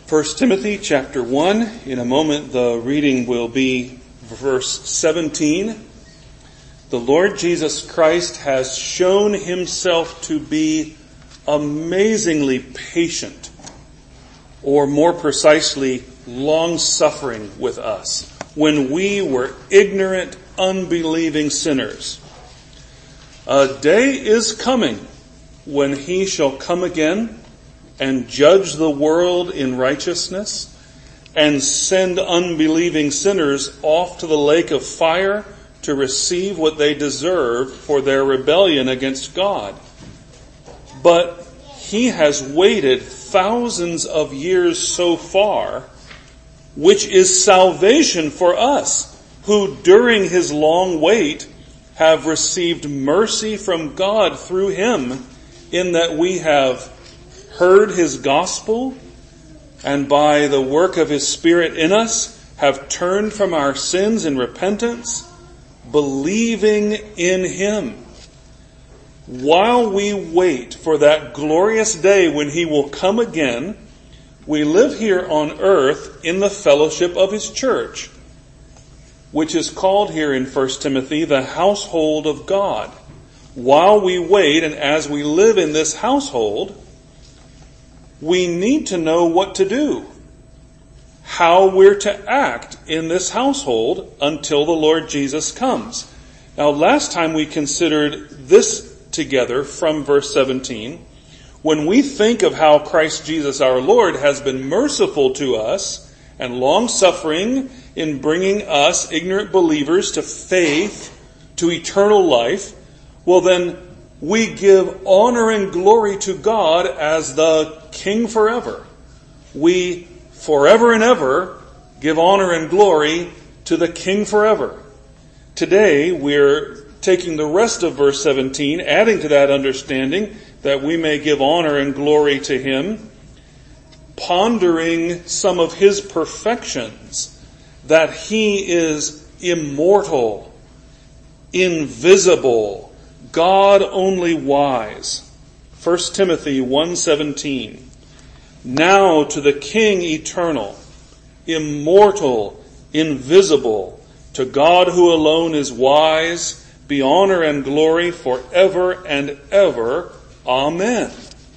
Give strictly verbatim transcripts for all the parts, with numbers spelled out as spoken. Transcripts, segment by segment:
First Timothy chapter one. In a moment the reading will be verse seventeen. The Lord Jesus Christ has shown himself to be amazingly patient, or more precisely, long-suffering with us when we were ignorant, unbelieving sinners. A day is coming when he shall come again and judge the world in righteousness, and send unbelieving sinners off to the lake of fire to receive what they deserve for their rebellion against God. But he has waited thousands of years so far, which is salvation for us, who during his long wait have received mercy from God through him, in that we have heard his gospel, and by the work of his Spirit in us have turned from our sins in repentance, believing in him. While we wait for that glorious day when he will come again, we live here on earth in the fellowship of his church, which is called here in First Timothy the household of God. While we wait, and as we live in this household, we need to know what to do, how we're to act in this household until the Lord Jesus comes. Now, last time we considered this together from verse seventeen. When we think of how Christ Jesus our Lord has been merciful to us and long-suffering in bringing us, ignorant believers, to faith, to eternal life, well then, we give honor and glory to God as the King forever. We forever and ever give honor and glory to the King forever. Today we're taking the rest of verse seventeen, adding to that understanding that we may give honor and glory to him, pondering some of his perfections, that he is immortal, invisible, God only wise. First Timothy one seventeen. Now to the King eternal, immortal, invisible, to God who alone is wise, be honor and glory forever and ever. Amen.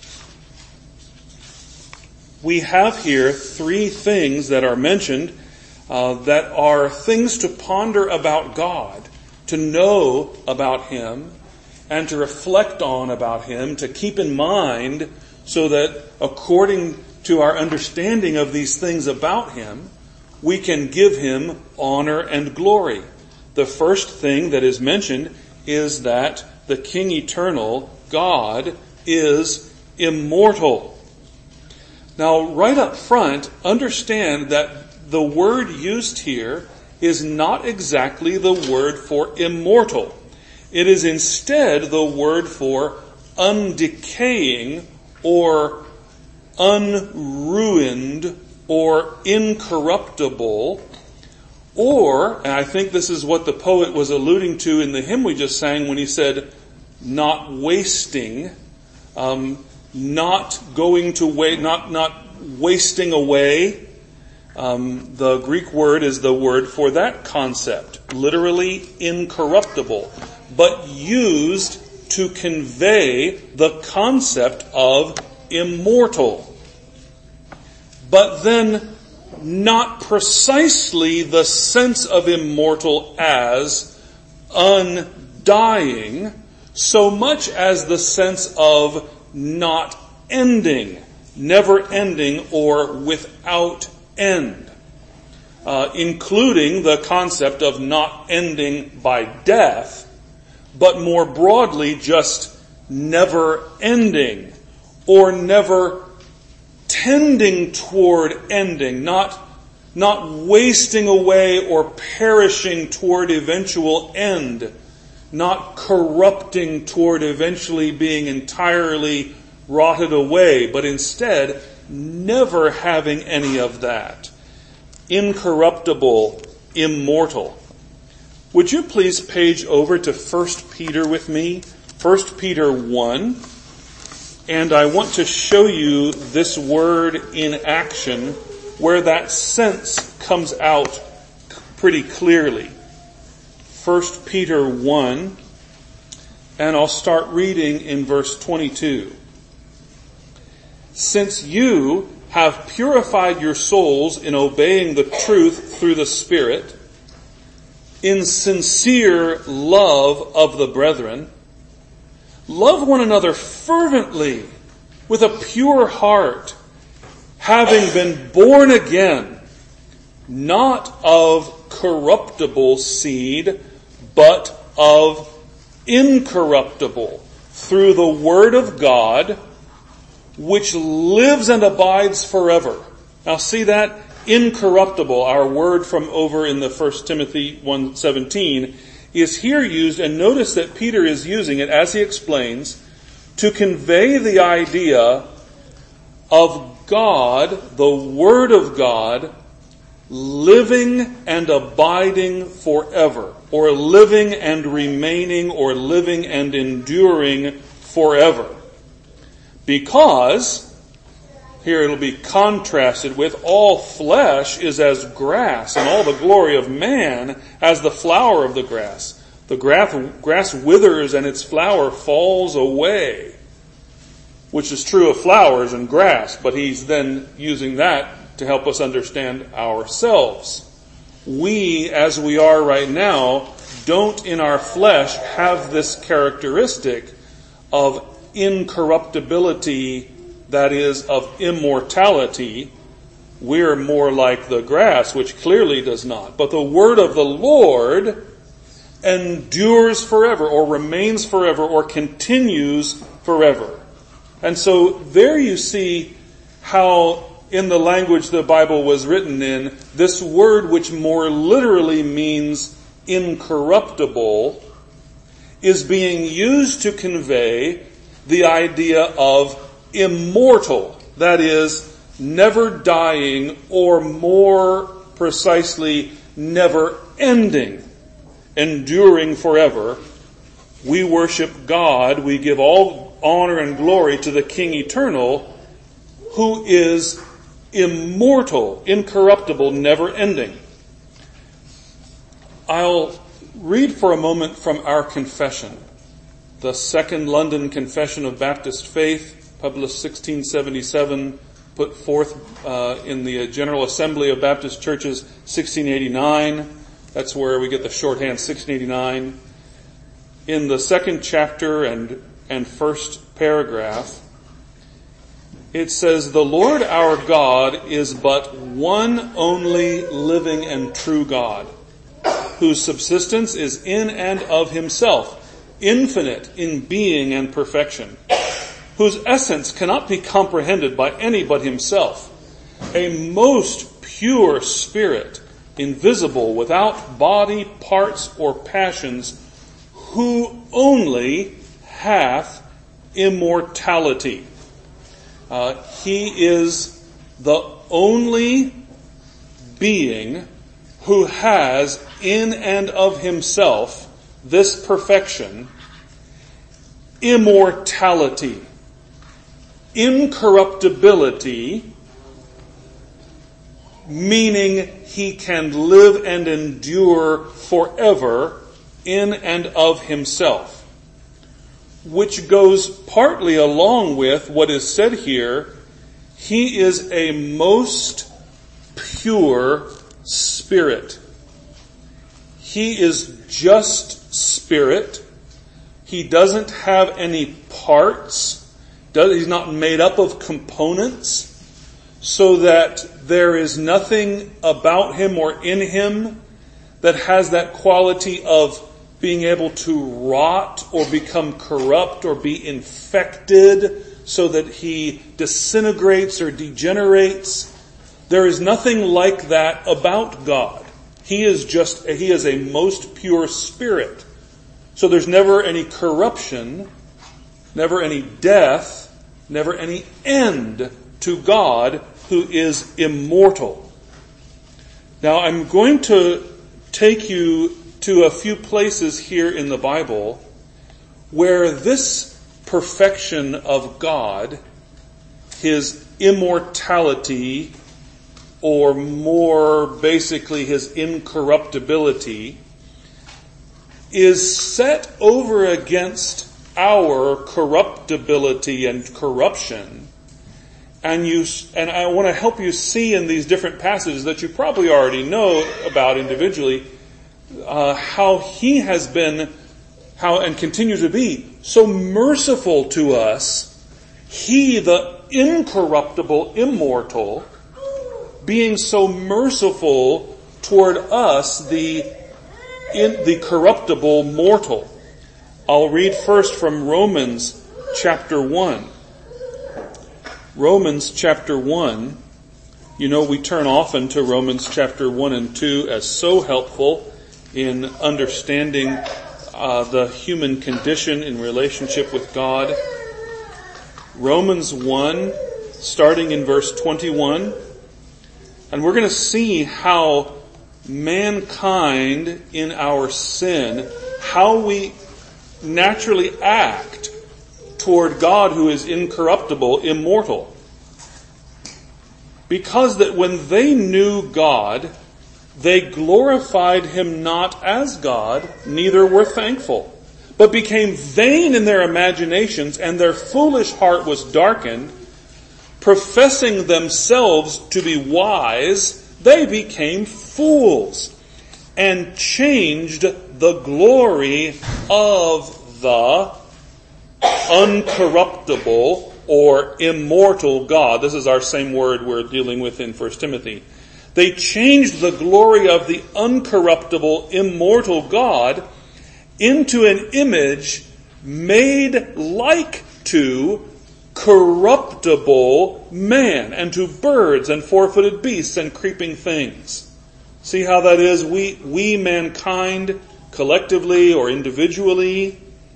We have here three things that are mentioned uh, that are things to ponder about God, to know about him, and to reflect on about him, to keep in mind, so that according to our understanding of these things about him, we can give him honor and glory. The first thing that is mentioned is that the King eternal, God, is immortal. Now, right up front, understand that the word used here is not exactly the word for immortal. It is instead the word for undecaying or unruined or incorruptible, or, and I think this is what the poet was alluding to in the hymn we just sang when he said, not wasting, um, not going to wait, not, not wasting away. Um, the Greek word is the word for that concept, literally incorruptible, but used to convey the concept of immortal. But then not precisely the sense of immortal as undying, so much as the sense of not ending, never ending, or without end, uh, including the concept of not ending by death, but more broadly just never ending, or never tending toward ending, not, not wasting away or perishing toward eventual end, not corrupting toward eventually being entirely rotted away, but instead never having any of that. Incorruptible, immortal. Would you please page over to First Peter with me? First Peter one. And I want to show you this word in action where that sense comes out pretty clearly. First Peter one, and I'll start reading in verse twenty-two. Since you have purified your souls in obeying the truth through the Spirit, in sincere love of the brethren, love one another fervently with a pure heart, having been born again, not of corruptible seed, but of incorruptible, through the word of God, which lives and abides forever. Now see that? Incorruptible, our word from over in the First Timothy one seventeen, is here used, and notice that Peter is using it, as he explains, to convey the idea of God, the Word of God, living and abiding forever, or living and remaining, or living and enduring forever. Because, here it'll be contrasted with, all flesh is as grass, and all the glory of man as the flower of the grass. The grass, grass withers and its flower falls away, which is true of flowers and grass, but he's then using that to help us understand ourselves. We, as we are right now, don't in our flesh have this characteristic of incorruptibility, that is, of immortality. We're more like the grass, which clearly does not. But the word of the Lord endures forever, or remains forever, or continues forever. And so there you see how in the language the Bible was written in, this word, which more literally means incorruptible, is being used to convey the idea of immortal, that is, never dying, or more precisely, never ending, enduring forever. We worship God, we give all honor and glory to the King Eternal, who is immortal, incorruptible, never ending. I'll read for a moment from our confession. The Second London Confession of Baptist Faith, published sixteen seventy-seven, put forth uh, in the General Assembly of Baptist Churches, sixteen eighty-nine. That's where we get the shorthand, sixteen eighty-nine. In the second chapter and, and first paragraph, it says, "The Lord our God is but one only living and true God, whose subsistence is in and of himself, infinite in being and perfection, whose essence cannot be comprehended by any but himself, a most pure spirit, invisible, without body, parts, or passions, who only hath immortality." Uh, he is the only being who has in and of himself this perfection, immortality, incorruptibility, meaning he can live and endure forever in and of himself, which goes partly along with what is said here. He is a most pure spirit. He is just spirit. He doesn't have any parts. He's not made up of components, so that there is nothing about him or in him that has that quality of being able to rot or become corrupt or be infected so that he disintegrates or degenerates. There is nothing like that about God. He is just, he is a most pure spirit. So there's never any corruption, never any death, never any end to God, who is immortal. Now I'm going to take you to a few places here in the Bible where this perfection of God, his immortality, or more basically his incorruptibility, is set over against our corruptibility and corruption. And you, and I want to help you see in these different passages that you probably already know about individually, uh, how he has been, how and continues to be so merciful to us. He, the incorruptible, immortal, being so merciful toward us, the in the corruptible mortal. I'll read first from Romans chapter one. Romans chapter one. You know, we turn often to Romans chapter one and two as so helpful in understanding uh, the human condition in relationship with God. Romans one, starting in verse twenty-one. And we're going to see how mankind in our sin, how we naturally act toward God who is incorruptible, immortal. Because that when they knew God, they glorified him not as God, neither were thankful, but became vain in their imaginations, and their foolish heart was darkened. Professing themselves to be wise, they became fools, and changed the glory of the uncorruptible or immortal God. This is our same word we're dealing with in First Timothy. They changed the glory of the uncorruptible, immortal God into an image made like to corruptible man, and to birds and four-footed beasts and creeping things. See how that is? We, we mankind, collectively or individually,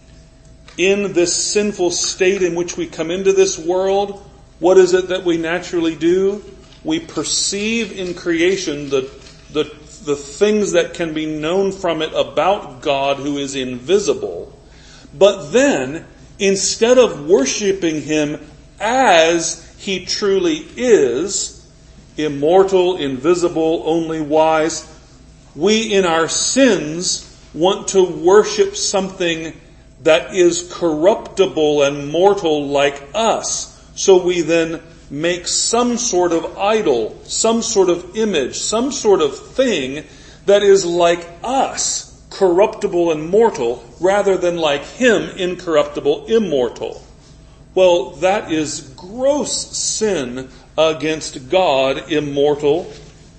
in this sinful state in which we come into this world, what is it that we naturally do? We perceive in creation the, the, the things that can be known from it about God who is invisible. But then, instead of worshiping him as he truly is, immortal, invisible, only wise, we in our sins want to worship something that is corruptible and mortal like us. So we then make some sort of idol, some sort of image, some sort of thing that is like us, corruptible and mortal, rather than like him, incorruptible, immortal. Well, that is gross sin against God, immortal,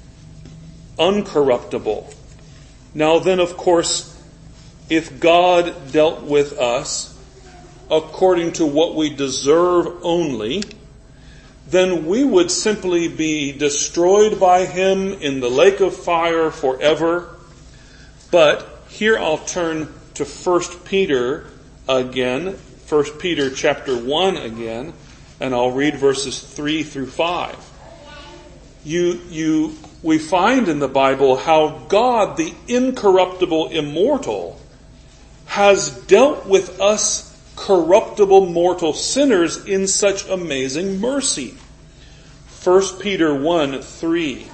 uncorruptible. Now then, of course, if God dealt with us according to what we deserve only, then we would simply be destroyed by him in the lake of fire forever. But here I'll turn to First Peter again, First Peter chapter one again, and I'll read verses three through five. You, you, we find in the Bible how God, the incorruptible, immortal, has dealt with us corruptible, mortal sinners in such amazing mercy. First Peter one, three.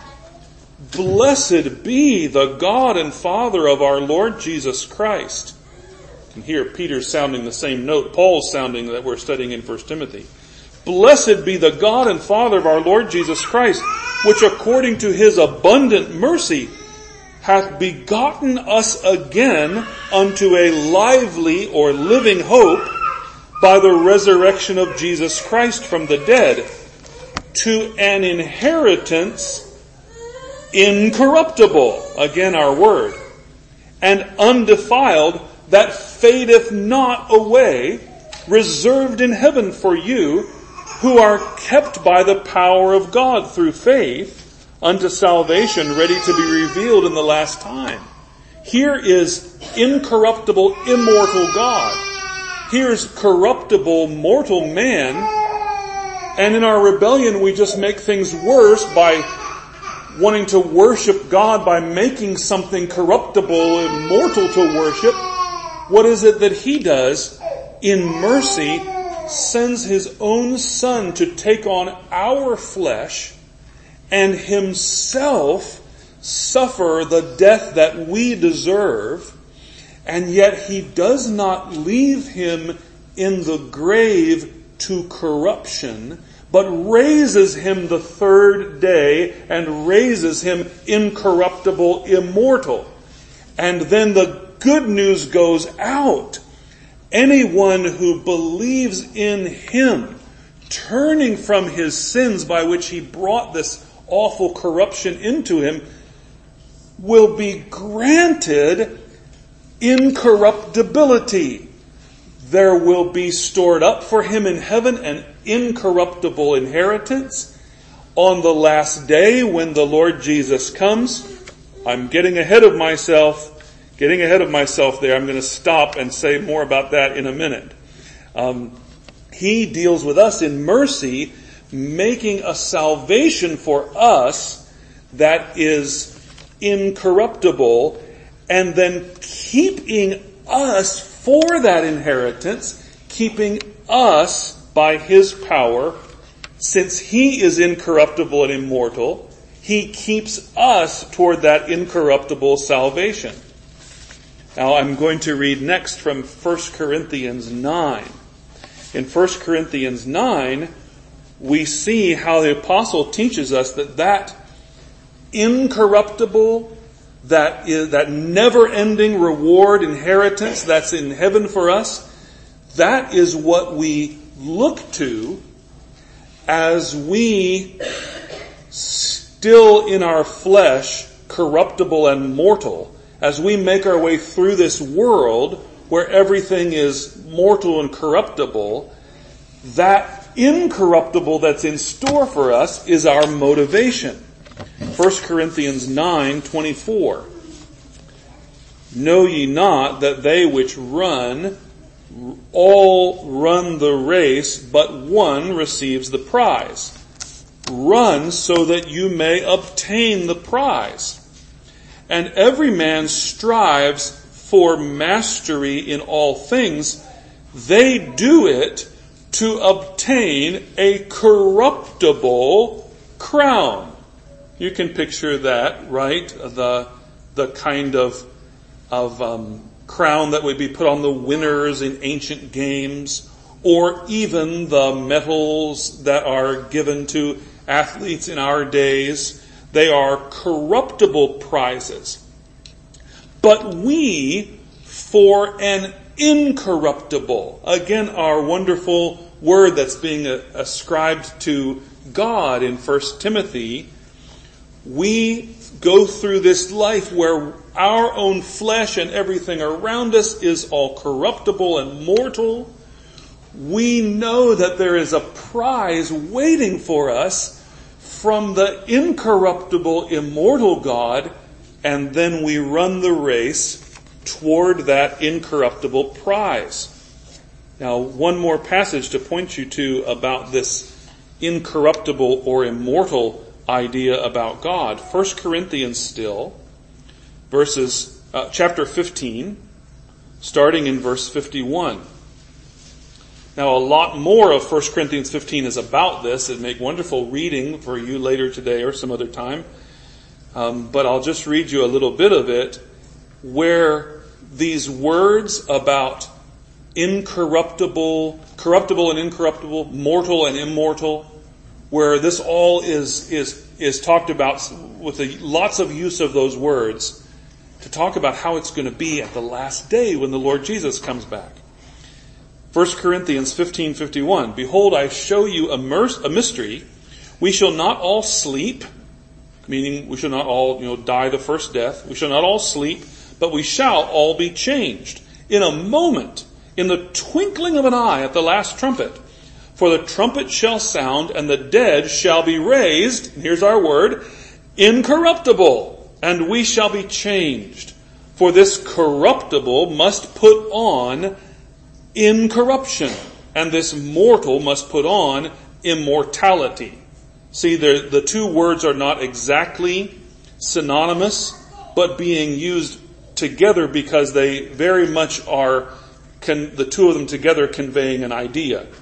Blessed be the God and Father of our Lord Jesus Christ. And here Peter's sounding the same note Paul's sounding that we're studying in First Timothy. Blessed be the God and Father of our Lord Jesus Christ, which according to his abundant mercy hath begotten us again unto a lively or living hope by the resurrection of Jesus Christ from the dead, to an inheritance incorruptible, again our word, and undefiled, that fadeth not away, reserved in heaven for you, who are kept by the power of God through faith, unto salvation, ready to be revealed in the last time. Here is incorruptible, immortal God. Here's corruptible, mortal man. And in our rebellion, we just make things worse by wanting to worship God by making something corruptible and mortal to worship. What is it that he does? In mercy, sends his own Son to take on our flesh and himself suffer the death that we deserve, and yet he does not leave him in the grave to corruption, but raises him the third day and raises him incorruptible, immortal. And then the good news goes out. Anyone who believes in him, turning from his sins by which he brought this awful corruption into him, will be granted incorruptibility. There will be stored up for him in heaven an incorruptible inheritance. On the last day when the Lord Jesus comes, I'm getting ahead of myself, getting ahead of myself there. I'm going to stop and say more about that in a minute. Um, he deals with us in mercy, making a salvation for us that is incorruptible, and then keeping us for that inheritance, keeping us by his power. Since he is incorruptible and immortal, he keeps us toward that incorruptible salvation. Now I'm going to read next from First Corinthians nine. In First Corinthians nine, we see how the apostle teaches us that that incorruptible, that is, that never-ending reward, inheritance that's in heaven for us, that is what we look to as we, still in our flesh, corruptible and mortal, as we make our way through this world where everything is mortal and corruptible. That incorruptible that's in store for us is our motivation. First Corinthians nine twenty-four. Know ye not that they which run, all run the race, but one receives the prize? Run so that you may obtain the prize. And every man strives for mastery in all things. They do it to obtain a corruptible crown. You can picture that, right? The the kind of of um, crown that would be put on the winners in ancient games, or even the medals that are given to athletes in our days. They are corruptible prizes. But we, for an incorruptible, again, our wonderful word that's being ascribed to God in First Timothy, we go through this life where our own flesh and everything around us is all corruptible and mortal. We know that there is a prize waiting for us from the incorruptible, immortal God, and then we run the race toward that incorruptible prize. Now, one more passage to point you to about this incorruptible or immortal idea about God. First Corinthians still, verses, uh, chapter fifteen, starting in verse fifty-one. Now, a lot more of First Corinthians fifteen is about this. It'd make wonderful reading for you later today or some other time. Um, but I'll just read you a little bit of it, where these words about incorruptible, corruptible and incorruptible, mortal and immortal, where this all is is is talked about with a, lots of use of those words to talk about how it's going to be at the last day when the Lord Jesus comes back. First Corinthians fifteen fifty-one. Behold, I show you a, mer- a mystery. We shall not all sleep, meaning we shall not all, you know, die the first death. We shall not all sleep, but we shall all be changed in a moment, in the twinkling of an eye at the last trumpet. For the trumpet shall sound, and the dead shall be raised, and here's our word, incorruptible, and we shall be changed. For this corruptible must put on incorruption, and this mortal must put on immortality. See, the, the two words are not exactly synonymous, but being used together because they very much are, can, the two of them together conveying an idea.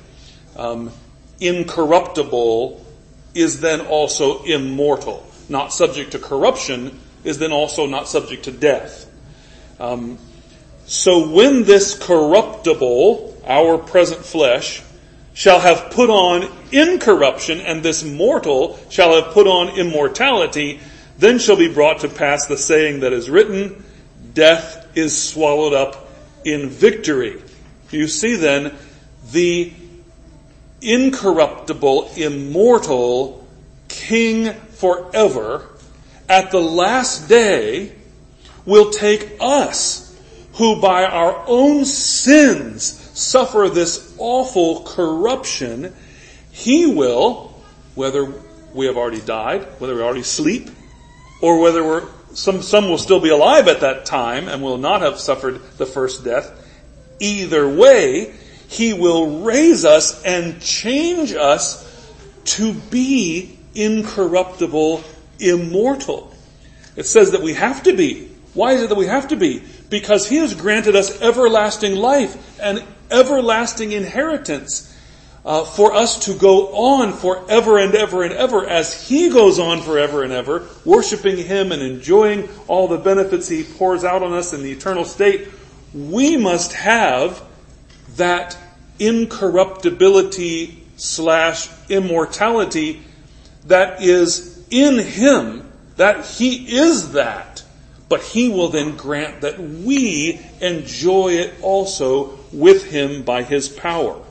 um, incorruptible is then also immortal. Not subject to corruption is then also not subject to death. Um, so when this corruptible, our present flesh, shall have put on incorruption, and this mortal shall have put on immortality, then shall be brought to pass the saying that is written, death is swallowed up in victory. You see then, the incorruptible, immortal King forever, at the last day, will take us, who by our own sins suffer this awful corruption. He will, whether we have already died, whether we already sleep, or whether we're, some, some will still be alive at that time and will not have suffered the first death. Either way, He will raise us and change us to be incorruptible, immortal. It says that we have to be. Why is it that we have to be? Because He has granted us everlasting life and everlasting inheritance uh, for us to go on forever and ever and ever as He goes on forever and ever, worshiping Him and enjoying all the benefits He pours out on us in the eternal state. We must have that incorruptibility slash immortality that is in Him, that He is that. But He will then grant that we enjoy it also with Him by His power.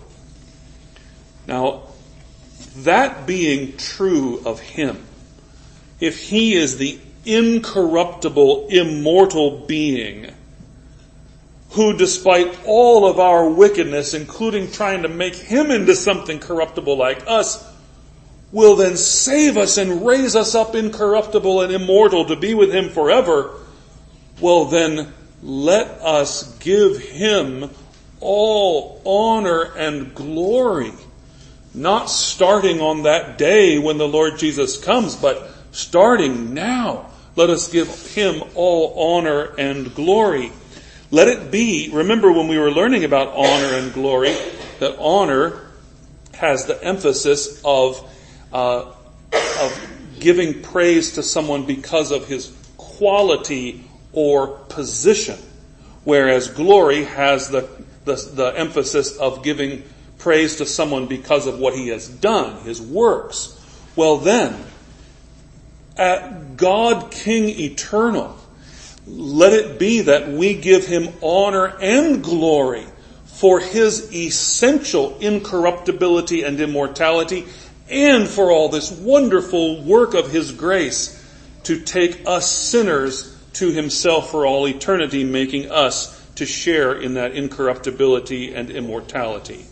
Now, that being true of Him, if He is the incorruptible, immortal being, who despite all of our wickedness, including trying to make Him into something corruptible like us, will then save us and raise us up incorruptible and immortal to be with Him forever, well then let us give Him all honor and glory. Not starting on that day when the Lord Jesus comes, but starting now. Let us give Him all honor and glory. Let it be, remember when we were learning about honor and glory, that honor has the emphasis of uh, of giving praise to someone because of his quality or position, whereas glory has the, the, the emphasis of giving praise to someone because of what he has done, his works. Well then, at God King Eternal, let it be that we give Him honor and glory for His essential incorruptibility and immortality, and for all this wonderful work of His grace to take us sinners to Himself for all eternity, making us to share in that incorruptibility and immortality.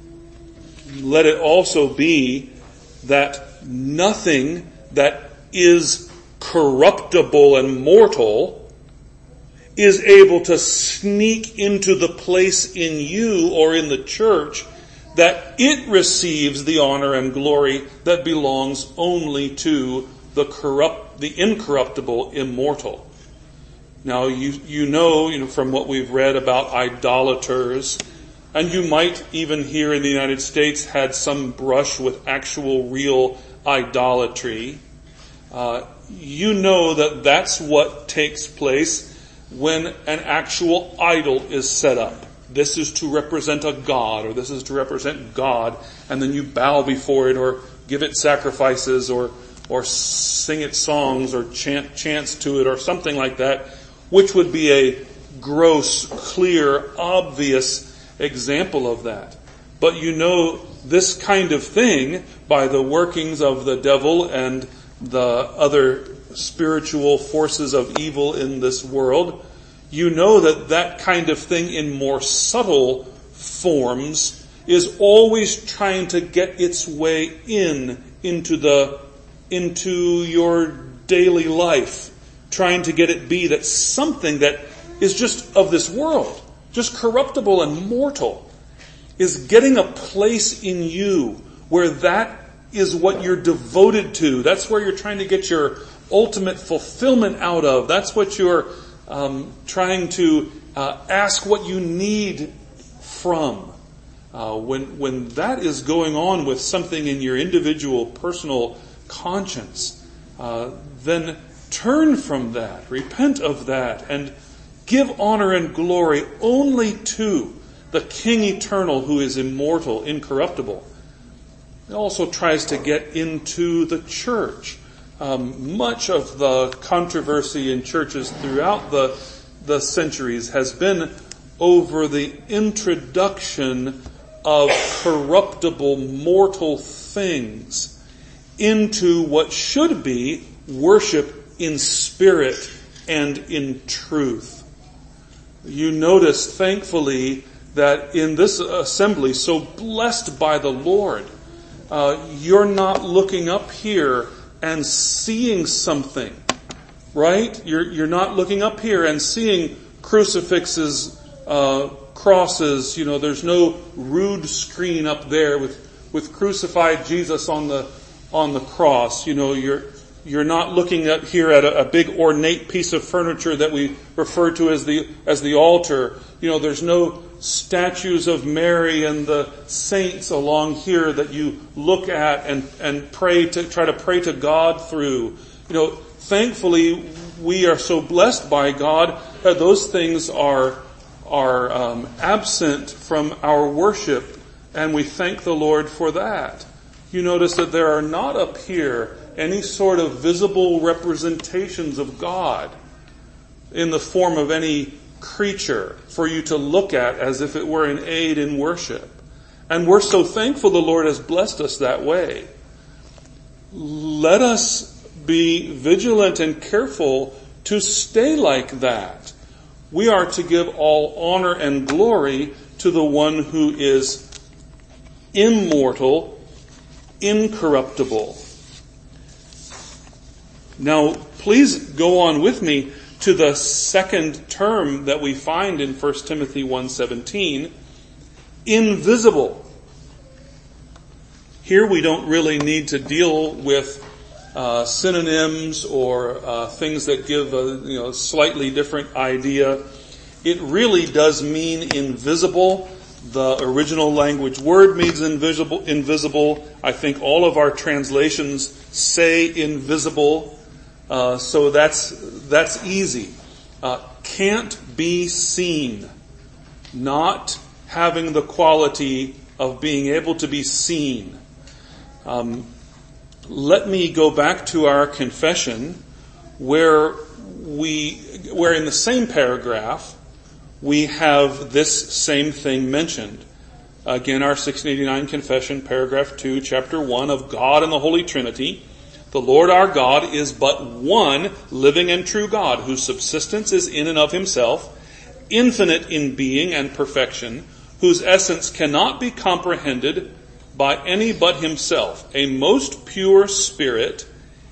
Let it also be that nothing that is corruptible and mortal is able to sneak into the place in you or in the church that it receives the honor and glory that belongs only to the corrupt, the incorruptible, immortal. Now, you, you know, you know, from what we've read about idolaters, and you might even here in the United States had some brush with actual real idolatry. Uh, you know that that's what takes place when an actual idol is set up. This is to represent a god, or this is to represent God, and then you bow before it, or give it sacrifices, or or sing it songs, or chant chants to it, or something like that, which would be a gross, clear, obvious example of that. But you know this kind of thing, by the workings of the devil and the other spiritual forces of evil in this world, you know that that kind of thing in more subtle forms is always trying to get its way in into the into your daily life, trying to get it be that something that is just of this world, just corruptible and mortal, is getting a place in you where that is what you're devoted to. That's where you're trying to get your ultimate fulfillment out of. That's what you're um, trying to uh, ask what you need from. Uh, when, when that is going on with something in your individual personal conscience, uh, then turn from that, repent of that, and give honor and glory only to the King eternal who is immortal, incorruptible. It also tries to get into the church. Um, much of the controversy in churches throughout the, the centuries has been over the introduction of corruptible, mortal things into what should be worship in spirit and in truth. You notice, thankfully, that in this assembly, so blessed by the Lord, uh, you're not looking up here and seeing something, right? You're, you're not looking up here and seeing crucifixes, uh, crosses, you know, there's no rude screen up there with, with crucified Jesus on the, on the cross. You know, you're, you're not looking at here at a, a big ornate piece of furniture that we refer to as the, as the altar. You know, there's no statues of Mary and the saints along here that you look at and, and pray to, try to pray to God through. You know, thankfully we are so blessed by God that those things are are um, absent from our worship, and we thank the Lord for that. You notice that there are not up here any sort of visible representations of God in the form of any creature for you to look at as if it were an aid in worship. And we're so thankful the Lord has blessed us that way. Let us be vigilant and careful to stay like that. We are to give all honor and glory to the one who is immortal, incorruptible. Now, please go on with me to the second term that we find in First Timothy one seventeen, invisible. Here we don't really need to deal with uh, synonyms or uh, things that give a you know slightly different idea. It really does mean invisible. The original language word means invisible. Invisible. I think all of our translations say invisible. Uh, so that's that's easy. Uh, can't be seen. Not having the quality of being able to be seen. Um, let me go back to our confession, where we, where in the same paragraph we have this same thing mentioned. Again, our sixteen eighty-nine confession, paragraph two, chapter one, of God and the Holy Trinity. The Lord our God is but one living and true God, whose subsistence is in and of himself, infinite in being and perfection, whose essence cannot be comprehended by any but himself, a most pure spirit,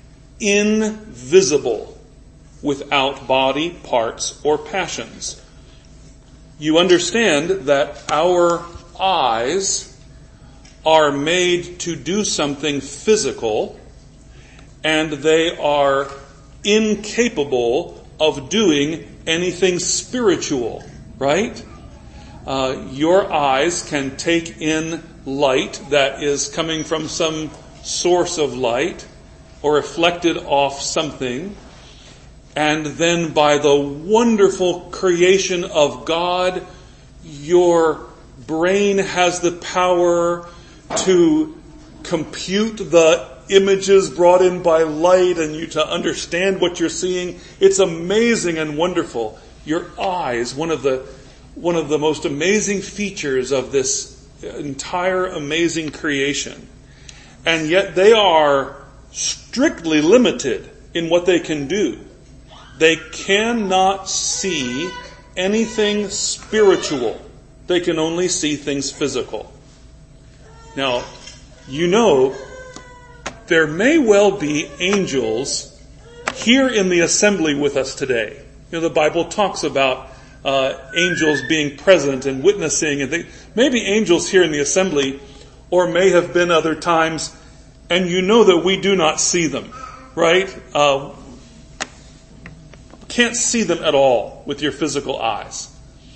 invisible, without body, parts, or passions. You understand that our eyes are made to do something physical, and they are incapable of doing anything spiritual, right? Uh, your eyes can take in light that is coming from some source of light or reflected off something, and then by the wonderful creation of God, your brain has the power to compute the images brought in by light and you to understand what you're seeing. It's amazing and wonderful. Your eyes, one of the one of the most amazing features of this entire amazing creation. And yet they are strictly limited in what they can do. They cannot see anything spiritual. They can only see things physical. Now, you know, there may well be angels here in the assembly with us today. You know, the Bible talks about uh, angels being present and witnessing, and they, maybe angels here in the assembly, or may have been other times, and you know that we do not see them, right? Uh, can't see them at all with your physical eyes.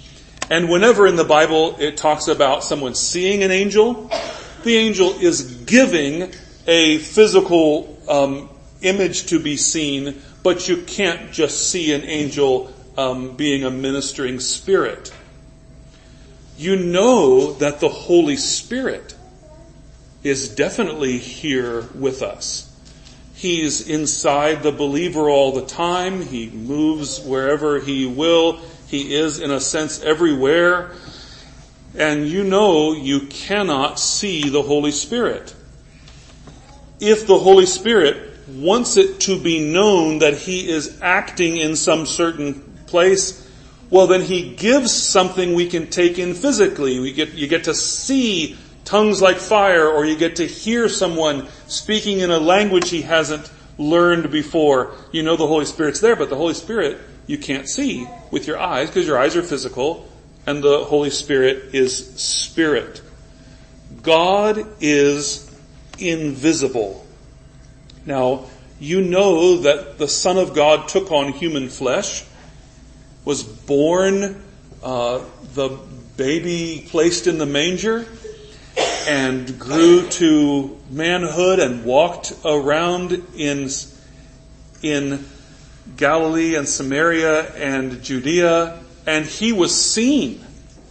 And whenever in the Bible it talks about someone seeing an angel, the angel is giving a physical um, image to be seen, but you can't just see an angel um, being a ministering spirit. You know that the Holy Spirit is definitely here with us. He's inside the believer all the time. He moves wherever he will. He is, in a sense, everywhere. And you know you cannot see the Holy Spirit. If the Holy Spirit wants it to be known that he is acting in some certain place, well, then he gives something we can take in physically. We get, you get to see tongues like fire, or you get to hear someone speaking in a language he hasn't learned before. You know the Holy Spirit's there, but the Holy Spirit you can't see with your eyes because your eyes are physical, and the Holy Spirit is spirit. God is invisible. Now, you know that the Son of God took on human flesh, was born, uh, the baby placed in the manger, and grew to manhood and walked around in, in Galilee and Samaria and Judea, and he was seen.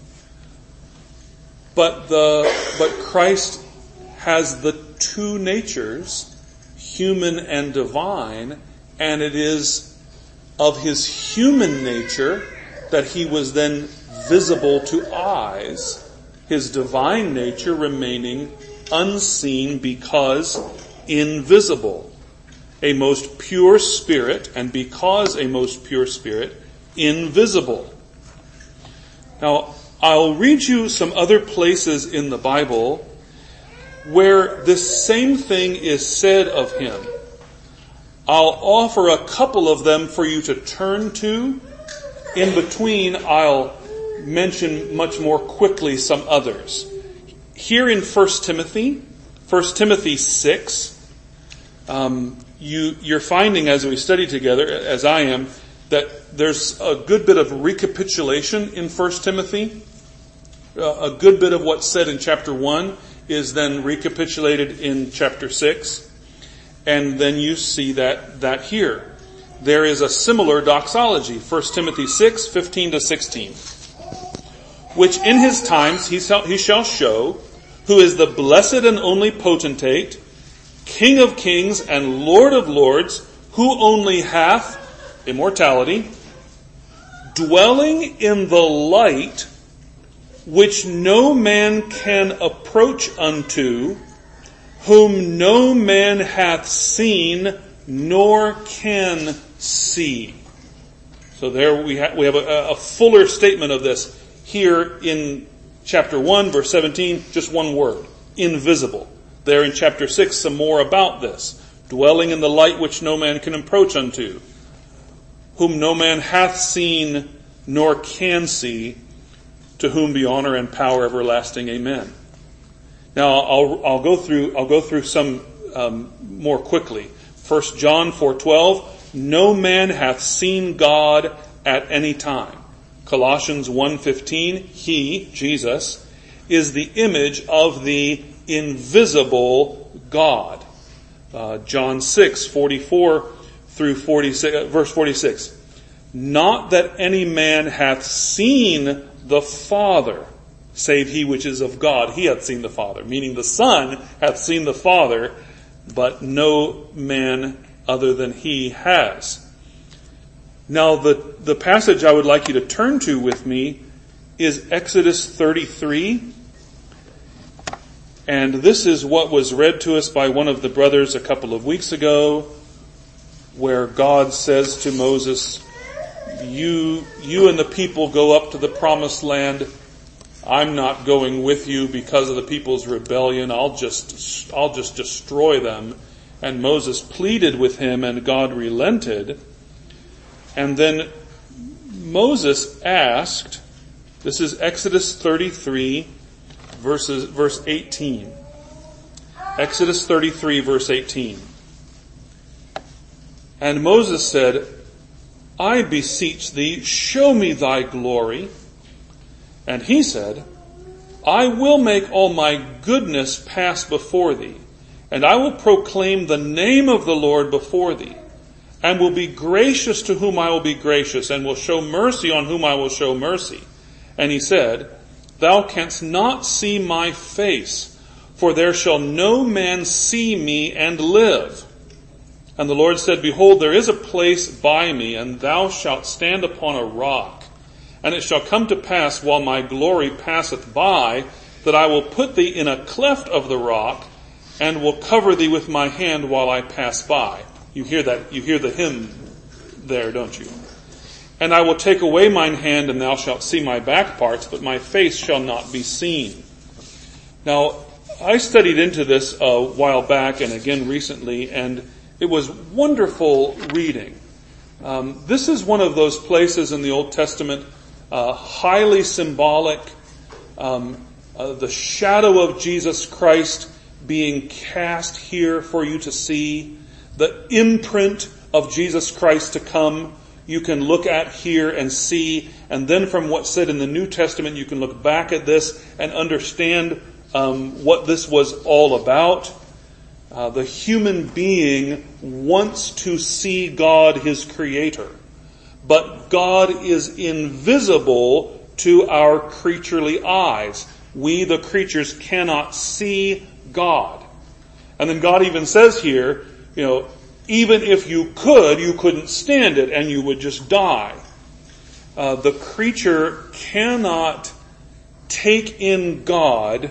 But the, but Christ has the two natures, human and divine, and it is of his human nature that he was then visible to eyes, his divine nature remaining unseen because invisible. A most pure spirit, and because a most pure spirit, invisible. Now, I'll read you some other places in the Bible where this same thing is said of him. I'll offer a couple of them for you to turn to. In between, I'll mention much more quickly some others. Here in First Timothy, First Timothy six, um, you, you're finding as we study together, as I am, that there's a good bit of recapitulation in First Timothy. Uh, a good bit of what's said in chapter one is then recapitulated in chapter six. And then you see that, that here. There is a similar doxology, First Timothy six, fifteen to sixteen. Which in his times he shall, he shall show, who is the blessed and only potentate, King of kings and Lord of lords, who only hath immortality, dwelling in the light which no man can approach unto, whom no man hath seen nor can see. So there we, ha- we have a, a fuller statement of this here in chapter one, verse seventeen, just one word, invisible. There in chapter six, some more about this, dwelling in the light which no man can approach unto, whom no man hath seen nor can see, to whom be honor and power everlasting. Amen. Now I'll, I'll go through, I'll go through some, um, more quickly. First John four twelve, no man hath seen God at any time. Colossians one fifteen, he, Jesus, is the image of the invisible God. Uh, John six forty-four through forty-six, verse forty-six. Not that any man hath seen the Father, save he which is of God. He hath seen the Father, meaning the Son hath seen the Father, but no man other than he has. Now the, the passage I would like you to turn to with me is Exodus thirty-three. And this is what was read to us by one of the brothers a couple of weeks ago, where God says to Moses, you, you and the people go up to the promised land. I'm not going with you because of the people's rebellion. I'll just, I'll just destroy them. And Moses pleaded with him, and God relented. And then Moses asked, this is Exodus thirty-three, verses, verse eighteen. Exodus thirty-three, verse eighteen. And Moses said, I beseech thee, show me thy glory. And he said, I will make all my goodness pass before thee, and I will proclaim the name of the Lord before thee, and will be gracious to whom I will be gracious, and will show mercy on whom I will show mercy. And he said, Thou canst not see my face, for there shall no man see me and live. And the Lord said, Behold, there is a place by me, and thou shalt stand upon a rock. And it shall come to pass, while my glory passeth by, that I will put thee in a cleft of the rock, and will cover thee with my hand while I pass by. You hear that, you hear the hymn there, don't you? And I will take away mine hand, and thou shalt see my back parts, but my face shall not be seen. Now, I studied into this a while back and again recently, and it was wonderful reading. Um, this is one of those places in the Old Testament, uh, highly symbolic, um, uh, the shadow of Jesus Christ being cast here for you to see, the imprint of Jesus Christ to come, you can look at here and see, and then from what's said in the New Testament, you can look back at this and understand um, what this was all about. Uh, the human being wants to see God, his creator. But God is invisible to our creaturely eyes. We, the creatures, cannot see God. And then God even says here, you know, even if you could, you couldn't stand it and you would just die. Uh, the creature cannot take in God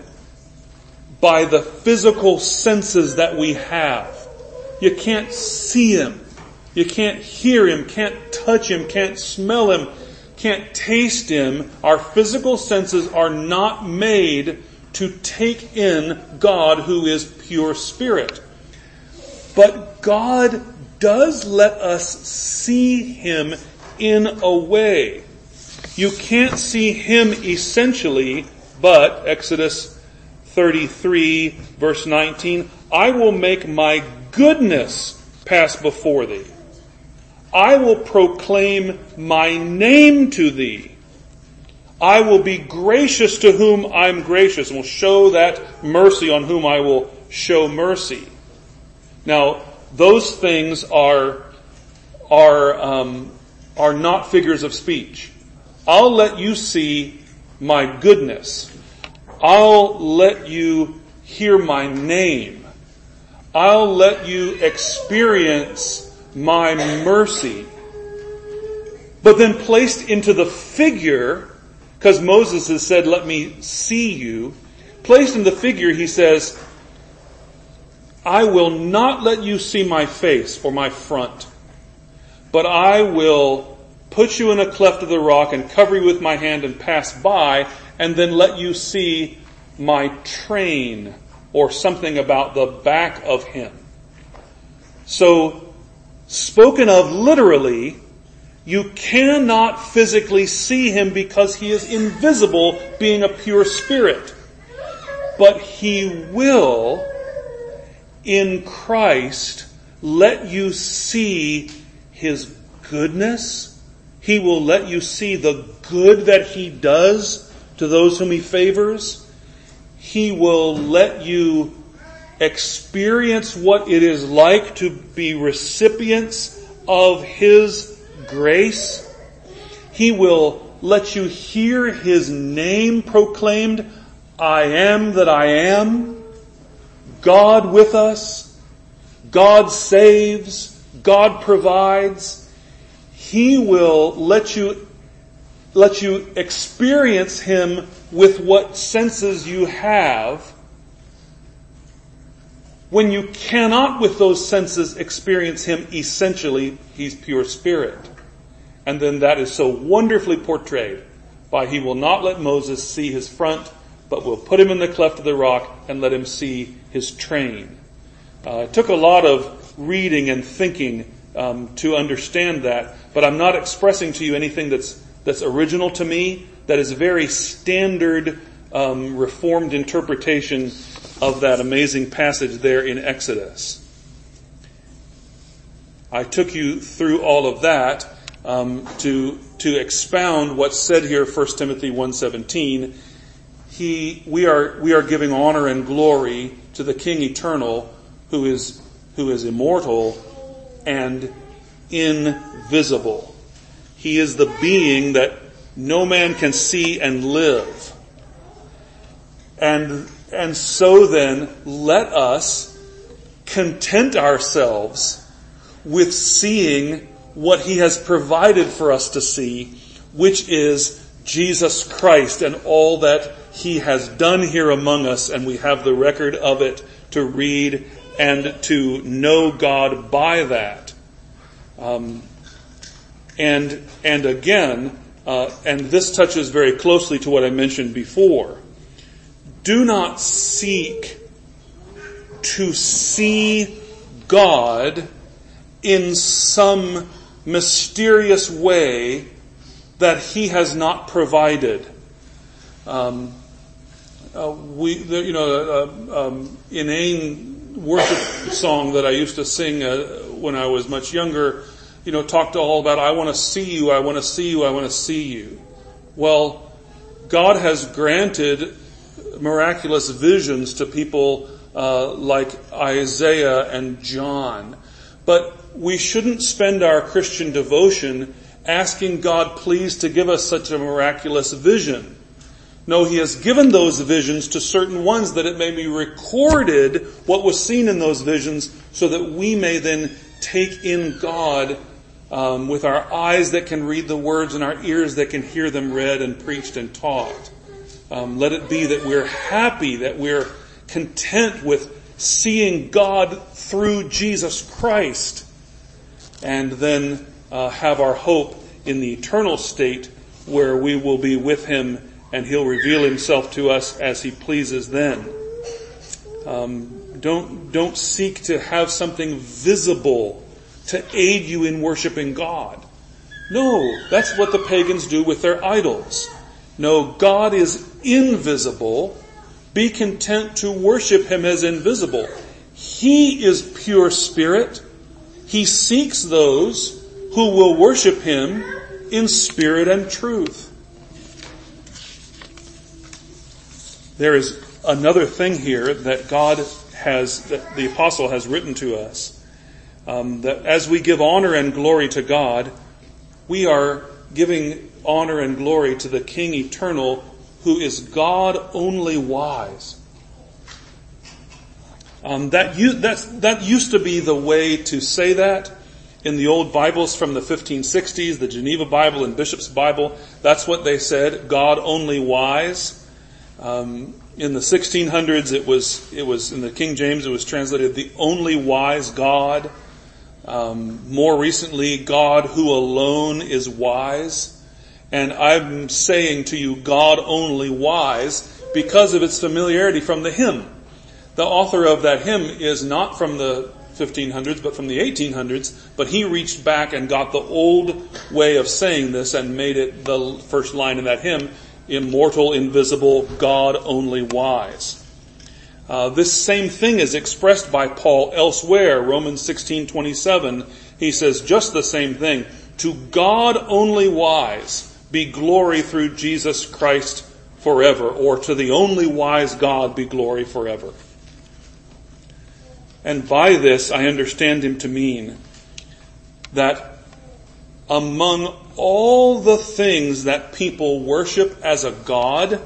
by the physical senses that we have. You can't see him. You can't hear him, can't touch him, can't smell him, can't taste him. Our physical senses are not made to take in God, who is pure spirit. But God does let us see him in a way. You can't see him essentially, but Exodus thirty-three, verse nineteen, I will make my goodness pass before thee. I will proclaim my name to thee. I will be gracious to whom I'm gracious, and will show that mercy on whom I will show mercy. Now, those things are are um, are not figures of speech. I'll let you see my goodness. I'll let you hear my name. I'll let you experience my mercy. But then placed into the figure, because Moses has said, let me see you. Placed in the figure, he says, I will not let you see my face or my front, but I will put you in a cleft of the rock and cover you with my hand and pass by, and then let you see my train, or something about the back of him. So, spoken of literally, you cannot physically see him because he is invisible, being a pure spirit. But he will, in Christ, let you see his goodness. He will let you see the good that he does to those whom he favors. He will let you experience what it is like to be recipients of his grace. He will let you hear his name proclaimed, I am that I am, God with us, God saves, God provides. He will let you let you experience him with what senses you have, when you cannot with those senses experience him essentially. He's pure spirit. And then that is so wonderfully portrayed by he will not let Moses see his front, but will put him in the cleft of the rock and let him see his train. Uh, it took a lot of reading and thinking um, to understand that, but I'm not expressing to you anything that's that's original to me. That is a very standard um, Reformed interpretation of that amazing passage there in Exodus. I took you through all of that um, to to expound what's said here, First Timothy one seventeen. He, we are we are giving honor and glory to the King eternal, who is who is immortal and invisible. He is the being that no man can see and live. And and so then, let us content ourselves with seeing what he has provided for us to see, which is Jesus Christ and all that he has done here among us, and we have the record of it to read and to know God by that. Um, and and again, uh, and this touches very closely to what I mentioned before. Do not seek to see God in some mysterious way that he has not provided. Um, uh, we, the, you know, uh, um, inane worship song that I used to sing uh, when I was much younger, you know, talked all about, I want to see you, I want to see you, I want to see you. Well, God has granted miraculous visions to people uh, like Isaiah and John. But we shouldn't spend our Christian devotion asking God, please, to give us such a miraculous vision. No, he has given those visions to certain ones that it may be recorded what was seen in those visions, so that we may then take in God um, with our eyes that can read the words and our ears that can hear them read and preached and taught. Um, let it be that we're happy, that we're content with seeing God through Jesus Christ, and then uh, have our hope in the eternal state where we will be with him and he'll reveal himself to us as he pleases then. Um, don't, don't seek to have something visible to aid you in worshiping God. No, that's what the pagans do with their idols. No, God is invisible. Be content to worship him as invisible. He is pure spirit. He seeks those who will worship him in spirit and truth. There is another thing here that God has, that the apostle has written to us. Um, that as we give honor and glory to God, we are giving honor and glory to the King eternal, who is God only wise. Um, that, that's, that used to be the way to say that in the old Bibles from the fifteen sixties, the Geneva Bible and Bishop's Bible. That's what they said, God only wise. Um, in the sixteen hundreds, it was, it was, in the King James, it was translated the only wise God. Um, more recently, God who alone is wise. And I'm saying to you, God only wise, because of its familiarity from the hymn. The author of that hymn is not from the fifteen hundreds, but from the eighteen hundreds, but he reached back and got the old way of saying this and made it the first line in that hymn, immortal, invisible, God only wise. Uh, this same thing is expressed by Paul elsewhere, Romans sixteen twenty-seven. He says just the same thing. To God only wise be glory through Jesus Christ forever, or to the only wise God be glory forever. And by this I understand him to mean that among all the things that people worship as a God,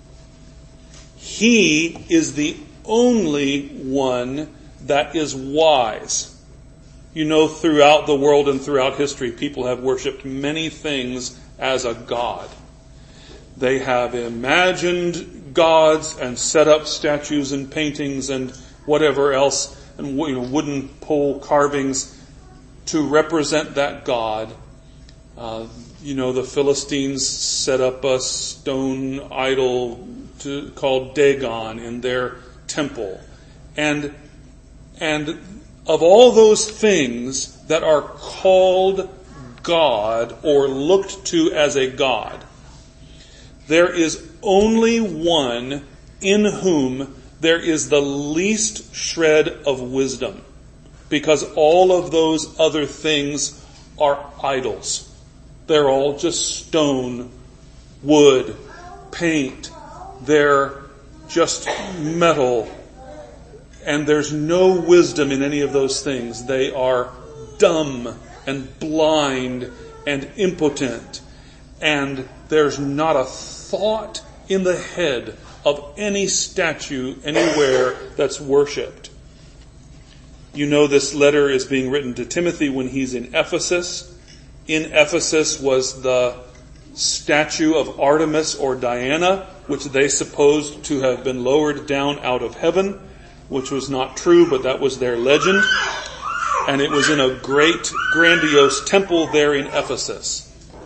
he is the only one that is wise. You know, throughout the world and throughout history, people have worshipped many things as a god. They have imagined gods and set up statues and paintings and whatever else, and you know, wooden pole carvings to represent that god. Uh, you know, the Philistines set up a stone idol to, called Dagon in their temple. And, and of all those things that are called God or looked to as a god, there is only one in whom there is the least shred of wisdom, because all of those other things are idols. They're all just stone, wood, paint. They're just metal. And there's no wisdom in any of those things. They are dumb and blind and impotent. And there's not a thought in the head of any statue anywhere that's worshipped. You know this letter is being written to Timothy when he's in Ephesus. In Ephesus was the statue of Artemis or Diana, which they supposed to have been lowered down out of heaven, which was not true, but that was their legend. And it was in a great, grandiose temple there in Ephesus.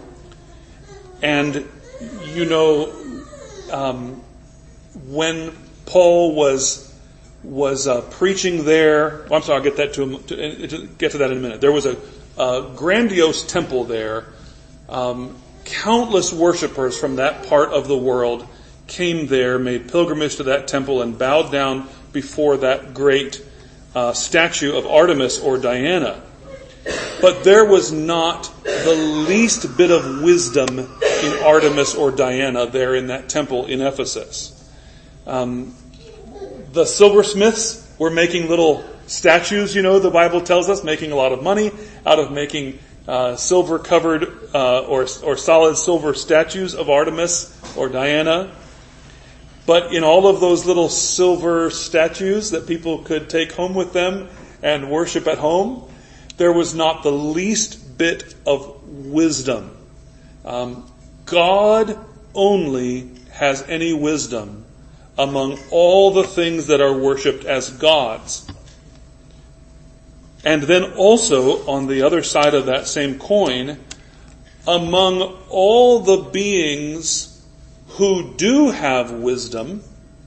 And, you know, um, when Paul was was uh, preaching there, well, I'm sorry, I'll get that to, to, to get to that in a minute. There was a, a grandiose temple there. Um, countless worshipers from that part of the world came there, made pilgrimage to that temple, and bowed down before that great uh, statue of Artemis or Diana. But there was not the least bit of wisdom in Artemis or Diana there in that temple in Ephesus. Um, the silversmiths were making little statues, you know, the Bible tells us, making a lot of money out of making uh, silver-covered uh, or, or solid silver statues of Artemis or Diana. But in all of those little silver statues that people could take home with them and worship at home, there was not the least bit of wisdom. Um, God only has any wisdom among all the things that are worshipped as gods. And then also, on the other side of that same coin, among all the beings who do have wisdom,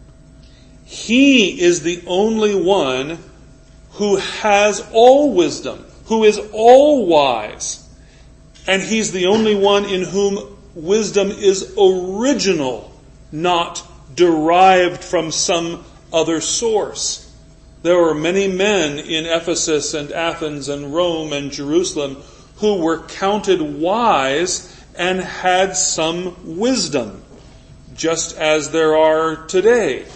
He is the only one who has all wisdom, who is all wise. And He's the only one in whom wisdom is original, not derived from some other source. There were many men in Ephesus and Athens and Rome and Jerusalem who were counted wise and had some wisdom, just as there are today.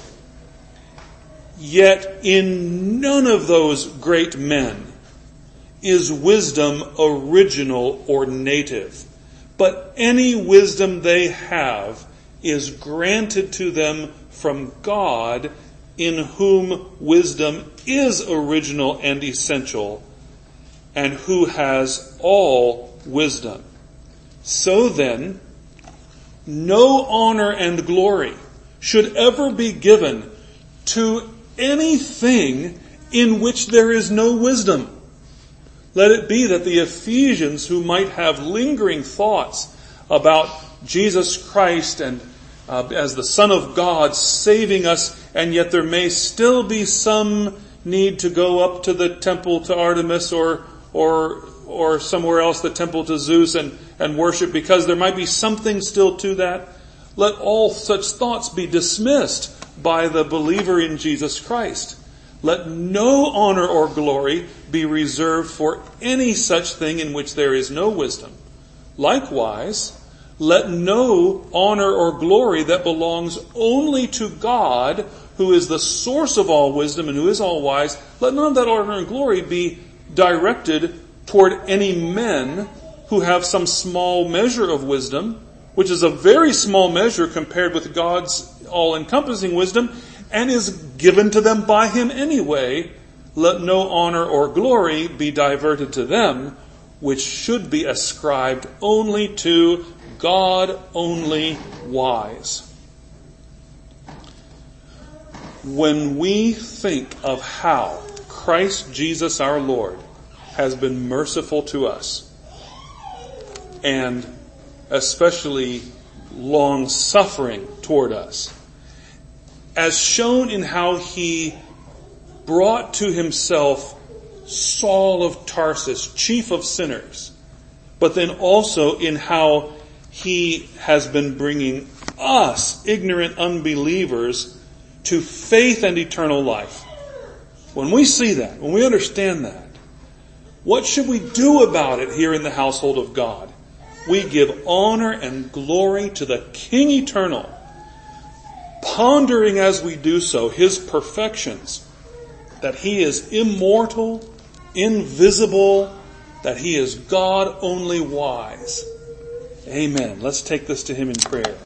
Yet in none of those great men is wisdom original or native. But any wisdom they have is granted to them from God, in whom wisdom is original and essential, and who has all wisdom. So then, no honor and glory should ever be given to anything in which there is no wisdom. Let it be that the Ephesians, who might have lingering thoughts about Jesus Christ and uh, as the Son of God saving us, and yet there may still be some need to go up to the temple to Artemis or or or somewhere else, the temple to Zeus, and, and worship, because there might be something still to that. Let all such thoughts be dismissed by the believer in Jesus Christ. Let no honor or glory be reserved for any such thing in which there is no wisdom. Likewise, let no honor or glory that belongs only to God, who is the source of all wisdom and who is all wise, let none of that honor and glory be directed toward any men who have some small measure of wisdom, which is a very small measure compared with God's all-encompassing wisdom, and is given to them by Him anyway. Let no honor or glory be diverted to them, which should be ascribed only to God only wise. When we think of how Christ Jesus our Lord has been merciful to us, and especially long-suffering toward us, as shown in how He brought to Himself Saul of Tarsus, chief of sinners, but then also in how He has been bringing us, ignorant unbelievers, to faith and eternal life. When we see that, when we understand that, what should we do about it here in the household of God? we give honor and glory to the King Eternal, pondering as we do so His perfections, that He is immortal, invisible, that He is God only wise. Amen. Let's take this to Him in prayer.